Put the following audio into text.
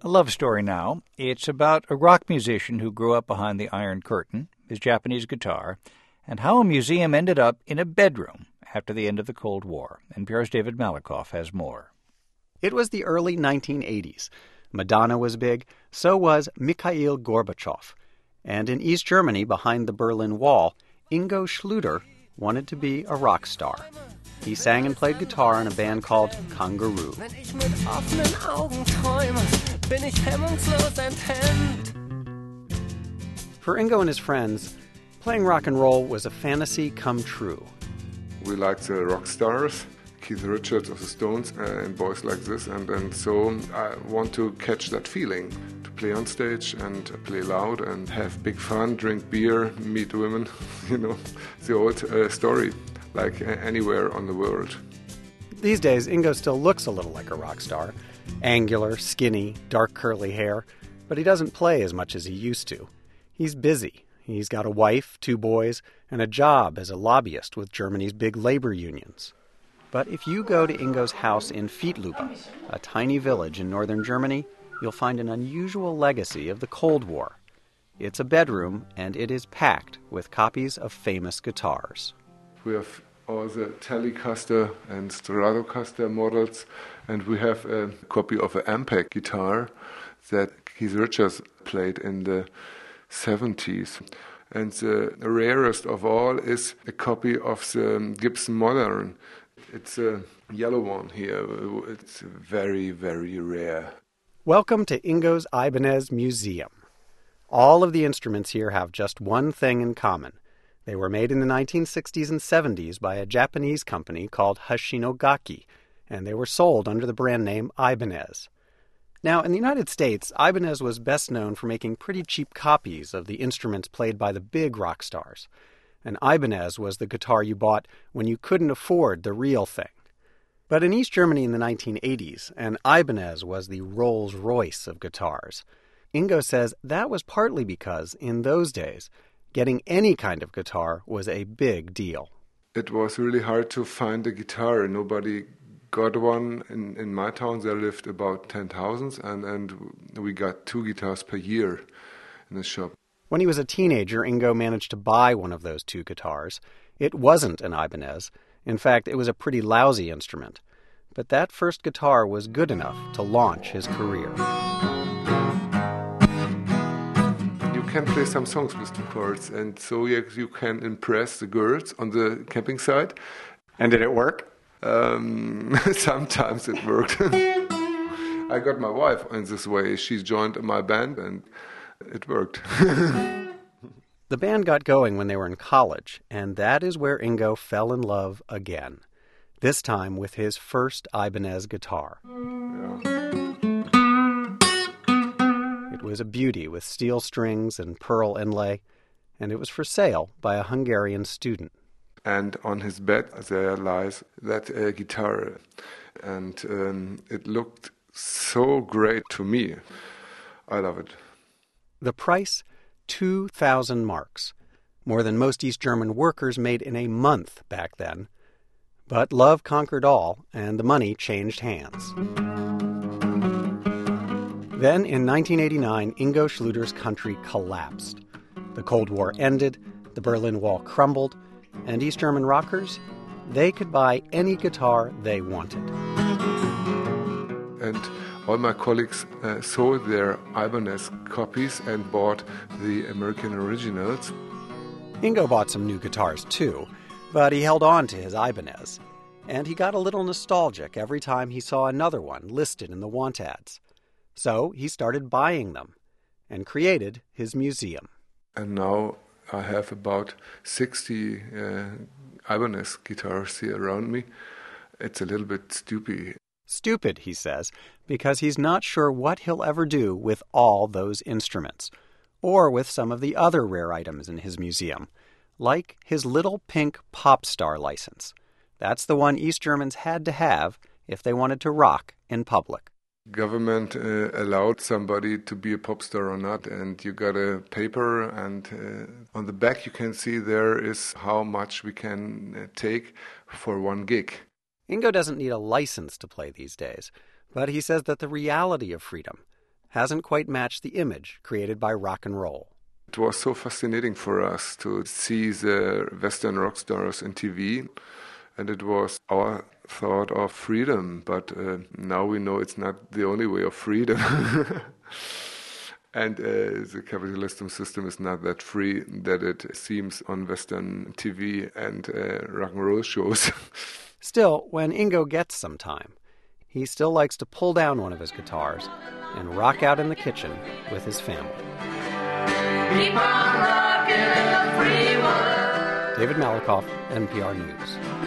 A love story now. It's about a rock musician who grew up behind the Iron Curtain, his Japanese guitar, and how a museum ended up in a bedroom after the end of the Cold War. NPR's David Malakoff has more. It was the early 1980s. Madonna was big, so was Mikhail Gorbachev. And in East Germany, behind the Berlin Wall, Ingo Schluter wanted to be a rock star. He sang and played guitar in a band called Kangaroo. For Ingo and his friends, playing rock and roll was a fantasy come true. We liked the rock stars, Keith Richards of the Stones and boys like this, and so I want to catch that feeling, to play on stage and play loud and have big fun, drink beer, meet women, the old story, like anywhere on the world. These days, Ingo still looks a little like a rock star. Angular, skinny, dark curly hair, but he doesn't play as much as he used to. He's busy. He's got a wife, 2 boys, and a job as a lobbyist with Germany's big labor unions. But if you go to Ingo's house in Vietlube, a tiny village in northern Germany, you'll find an unusual legacy of the Cold War. It's a bedroom, and it is packed with copies of famous guitars. We have all the Telecaster and Stratocaster models, and we have a copy of an Ampeg guitar that Keith Richards played in the 70s. And the rarest of all is a copy of the Gibson Modern. It's a yellow one here. It's very, very rare. Welcome to Ingo's Ibanez Museum. All of the instruments here have just one thing in common. They were made in the 1960s and 70s by a Japanese company called Hashinogaki, and they were sold under the brand name Ibanez. Now, in the United States, Ibanez was best known for making pretty cheap copies of the instruments played by the big rock stars. An Ibanez was the guitar you bought when you couldn't afford the real thing. But in East Germany in the 1980s, an Ibanez was the Rolls-Royce of guitars. Ingo says that was partly because, in those days, getting any kind of guitar was a big deal. It was really hard to find a guitar. Nobody got one. In my town there lived about 10,000 and we got 2 guitars per year in the shop. When he was a teenager, Ingo managed to buy one of those 2 guitars. It wasn't an Ibanez. In fact, it was a pretty lousy instrument. But that first guitar was good enough to launch his career. You can play some songs with 2 chords, and so you can impress the girls on the camping site. And did it work? Sometimes it worked. I got my wife in this way. She joined my band and it worked. The band got going when they were in college, and that is where Ingo fell in love again. This time with his first Ibanez guitar. Yeah. It was a beauty with steel strings and pearl inlay, and it was for sale by a Hungarian student. And on his bed there lies that guitar, and it looked so great to me. I love it. The price, 2,000 marks, more than most East German workers made in a month back then. But love conquered all, and the money changed hands. Then, in 1989, Ingo Schluter's country collapsed. The Cold War ended, the Berlin Wall crumbled, and East German rockers, they could buy any guitar they wanted. And all my colleagues sold their Ibanez copies and bought the American originals. Ingo bought some new guitars too, but he held on to his Ibanez. And he got a little nostalgic every time he saw another one listed in the want ads. So he started buying them and created his museum. And now I have about 60 Ibanez guitars here around me. It's a little bit stupid. Stupid, he says, because he's not sure what he'll ever do with all those instruments, or with some of the other rare items in his museum, like his little pink pop star license. That's the one East Germans had to have if they wanted to rock in public. Government allowed somebody to be a pop star or not, and you got a paper, and on the back you can see there is how much we can take for one gig. Ingo doesn't need a license to play these days, but he says that the reality of freedom, hasn't quite matched the image created by rock and roll. It was so fascinating for us to see the Western rock stars in TV, and it was our thought of freedom, but now we know it's not the only way of freedom. And the capitalism system is not that free that it seems on Western TV and rock and roll shows. Still, when Ingo gets some time, he still likes to pull down one of his guitars and rock out in the kitchen with his family. Keep on rocking in the free world. David Malakoff, NPR News.